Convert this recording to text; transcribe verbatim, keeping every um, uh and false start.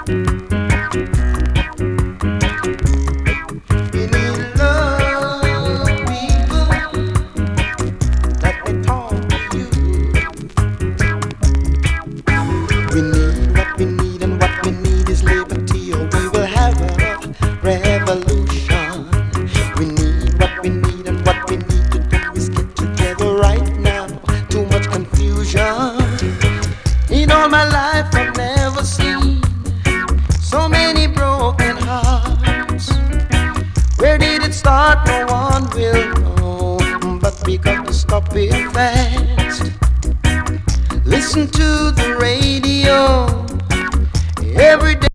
We need love, people. Let me talk to you. We need what we need, and what we need is liberty, or we will have a revolution. We need what we need, and what we need to do is get together right now. Too much confusion. In all my life I've never seen so many broken hearts. Where did it start? No one will know, but we got to stop it fast. Listen to the radio every day.